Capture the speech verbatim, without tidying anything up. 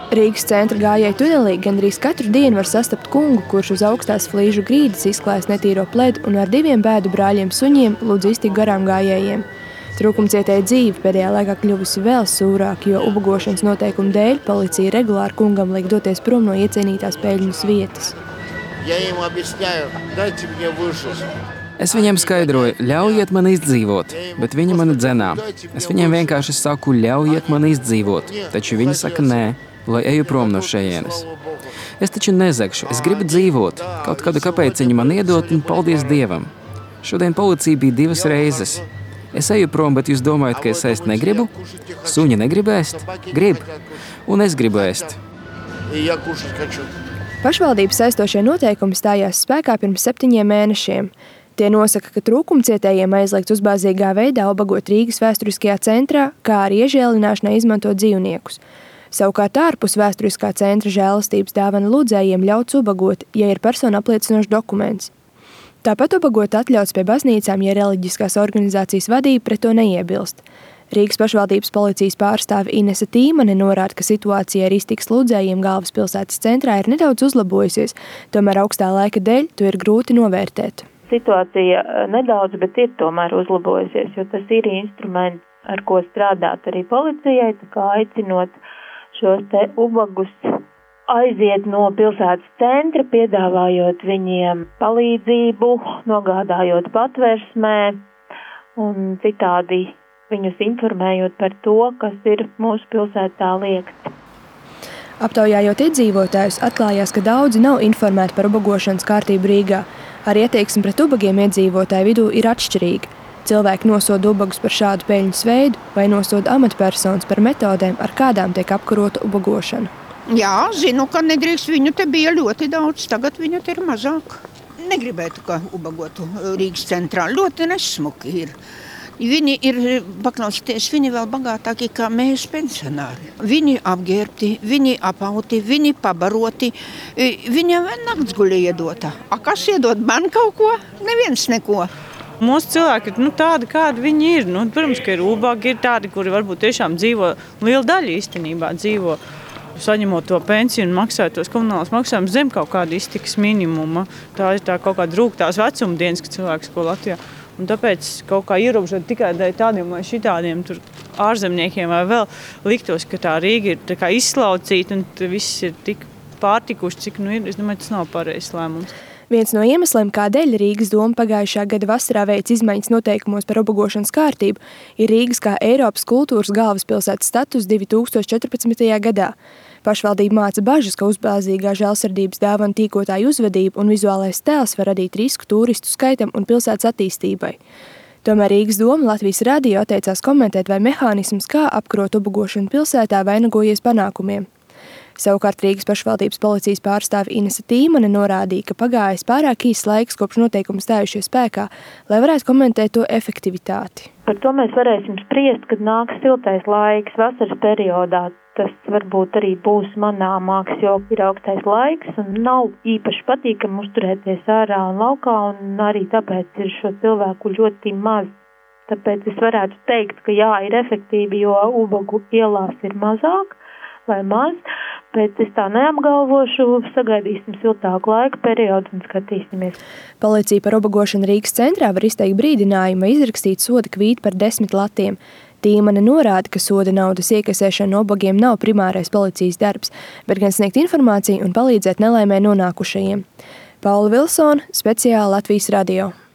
Rīgas centra gājēju tunelī gandrīz katru dienu var sastapt kungu, kurš uz augstās flīžu grīdas izklājas netīro pledu un ar diviem bēdu brāļiem suņiem lūdz iztikt garām gājējiem. Trūkumcietēja dzīve pēdējā laikā kļuvusi vēl sūrāk, jo ubagošanas noteikumu dēļ policija regulāri kungam liek doties prom no iecienītās peļņas vietas. Es viņiem skaidroju, ļaujiet man izdzīvot, bet viņi mani dzenā. Es viņiem vienkārši saku, ļaujiet man izdzīvot, taču viņi saka nē, lai eju prom no šejienes. Es taču nezegšu, es gribu dzīvot, kaut kādu kapēciņu man iedot un paldies Dievam. Šodien policija bija divas reizes. Es eju prom, bet jūs domājat, ka es ēst negribu? Suņi negrib ēst? Grib. Un es gribu ēst. Pašvaldības saistošie noteikumi stājās spēkā pirms septiņiem mēnešiem. Tie nosaka, ka trūkumcietējiem aizliegts uzbāzīgā veidā ubagot Rīgas vēsturiskajā centrā, kā arī iežēlināšanai izmantot dzīvniekus. Savukārt ārpus vēsturiskā centra žēlastības dāvana lūdzējiem ļauts ubagot, ja ir persona apliecinošs dokuments. Tāpat ubagot atļauts pie baznīcām, ja reliģiskās organizācijas vadība pret to neiebilst. Rīgas pašvaldības policijas pārstāve Inese Tīmane norāda, ka situācija ar iztikas lūdzējiem galvaspilsētas centrā ir nedaudz uzlabojusies, tomēr augstā laika dēļ to ir grūti novērtēt. Situācija nedaudz, bet ir tomēr uzlabojusies, jo tas ir instruments, ar ko strādāt arī policijai, tā kā aicinot šos te ubagus aiziet no pilsētas centra, piedāvājot viņiem palīdzību, nogādājot patversmē un citādi viņus informējot par to, kas ir mūsu pilsētā liegts. Aptaujājot iedzīvotājus, atklājās, ka daudzi nav informēti par ubagošanas kārtību Rīgā. Arī attieksme pret ubagiem iedzīvotāju vidū ir atšķirīga. Cilvēki nosoda ubagus par šādu peļņas veidu vai nosoda amatpersonas par metodēm, ar kādām tiek apkarota ubagošana. Jā, zinu, ka nedrīkst, viņu te bija ļoti daudz, tagad viņu te ir mazāk. Negribētu, ka ubagotu Rīgas centrā, ļoti nesmuki ir. Viņi ir, paklausieties, viņi vēl bagātāki kā mēs pensionāri. Viņi apģērbti, viņi apauti, viņi pabaroti, viņiem vēl naktsguļa iedota. A kas iedod man kaut ko? Neviens neko. Mūsu cilvēki ir nu, tādi, kādi viņi ir. Nu, protams, ka ir ubagi, ir tādi, kuri varbūt tiešām dzīvo, liela daļa īstenībā dzīvo, saņemot to pensiju un maksājot tos komunālās maksājumus zem kaut kāda iztikas minimuma. Tā ir tā kaut kāda rūgtās vecumdienas, ka cilvēks ko Latvijā. Un tāpēc kaut kā ierobežot tikai tādiem vai šitādiem tur ārzemniekiem vai vēl liktos, ka tā Rīga ir tā kā izslaucīta un viss ir tik pārtikuši, cik nu ir. Es domāju, tas nav pareizs lēmums. Viens no iemesliem, kādēļ Rīgas doma pagājušā gada vasarā veic izmaiņas noteikumos par ubagošanas kārtību, ir Rīgas kā Eiropas kultūras galvaspilsētas status divi tūkstoši četrpadsmitajā gadā. Pašvaldība māca bažas, ka uzbāzīgā žēlsirdības dāvana tīkotāju uzvedība un vizuālais tēls var radīt risku turistu skaitam un pilsētas attīstībai. Tomēr Rīgas doma Latvijas radio atteicās komentēt, vai mehānisms, kā apkarot ubagošanu pilsētā, vainagojies panākumiem. Savukārt Rīgas pašvaldības policijas pārstāve Inese Tīmane norādīja, ka pagājis pārāk īsts laiks, kopš noteikumi stājušies spēkā, lai varētu komentēt to efektivitāti. Par to mēs varēsim spriest, kad nāks siltais laiks vasaras periodā. Tas varbūt arī būs manāmāks, jo ir augstais laiks un nav īpaši patīkami uzturēties ārā un laukā, un arī tāpēc ir šo cilvēku ļoti maz. Tāpēc es varētu teikt, ka jā, ir efektīvi, jo ubagu ielās ir mazāk vai maz, bet es tā neapgalvošu, sagaidīsim siltāku laika periodu un skatīsimies. Policija par ubagošanu Rīgas centrā var izteikt brīdinājumu vai izrakstīt soda kvītu par desmit latiem. Tīmane norāda, ka soda naudas iekasēšana no ubagiem nav primārais policijas darbs, bet gan sniegt informāciju un palīdzēt nelaimē nonākušajiem. Paula Vilsone, speciāli Latvijas radio.